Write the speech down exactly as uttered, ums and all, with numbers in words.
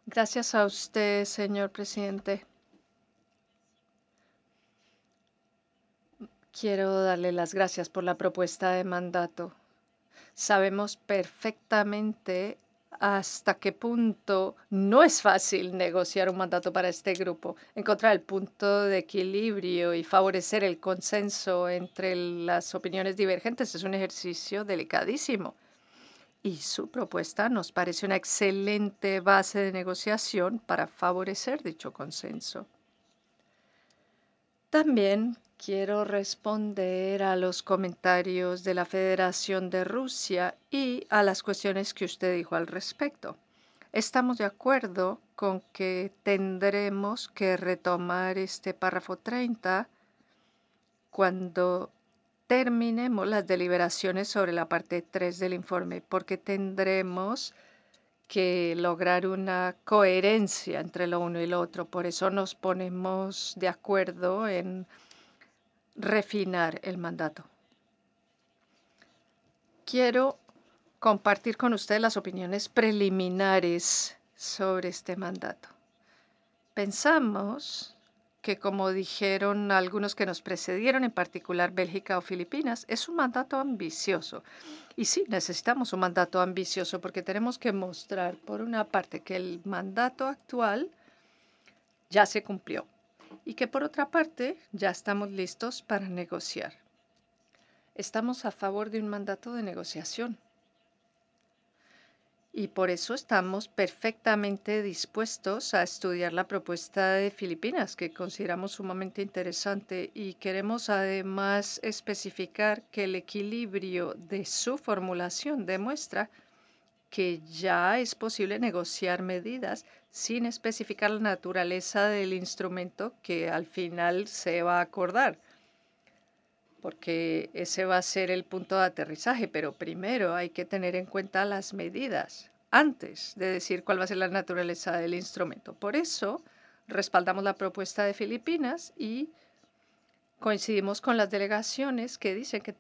Gracias a usted, señor presidente. Quiero darle las gracias por la propuesta de mandato. Sabemos perfectamente hasta qué punto no es fácil negociar un mandato para este grupo. Encontrar el punto de equilibrio y favorecer el consenso entre las opiniones divergentes es un ejercicio delicadísimo. Y su propuesta nos parece una excelente base de negociación para favorecer dicho consenso. También quiero responder a los comentarios de la Federación de Rusia y a las cuestiones que usted dijo al respecto. Estamos de acuerdo con que tendremos que retomar este párrafo treinta cuando terminemos las deliberaciones sobre la parte tres del informe, porque tendremos que lograr una coherencia entre lo uno y lo otro. Por eso nos ponemos de acuerdo en refinar el mandato. Quiero compartir con usted las opiniones preliminares sobre este mandato. Pensamos que, como dijeron algunos que nos precedieron, en particular Bélgica o Filipinas, es un mandato ambicioso. Y sí, necesitamos un mandato ambicioso porque tenemos que mostrar, por una parte, que el mandato actual ya se cumplió y que, por otra parte, ya estamos listos para negociar. Estamos a favor de un mandato de negociación. Y por eso estamos perfectamente dispuestos a estudiar la propuesta de Filipinas, que consideramos sumamente interesante, y queremos además especificar que el equilibrio de su formulación demuestra que ya es posible negociar medidas sin especificar la naturaleza del instrumento que al final se va a acordar, porque ese va a ser el punto de aterrizaje, pero primero hay que tener en cuenta las medidas antes de decir cuál va a ser la naturaleza del instrumento. Por eso respaldamos la propuesta de Filipinas y coincidimos con las delegaciones que dicen que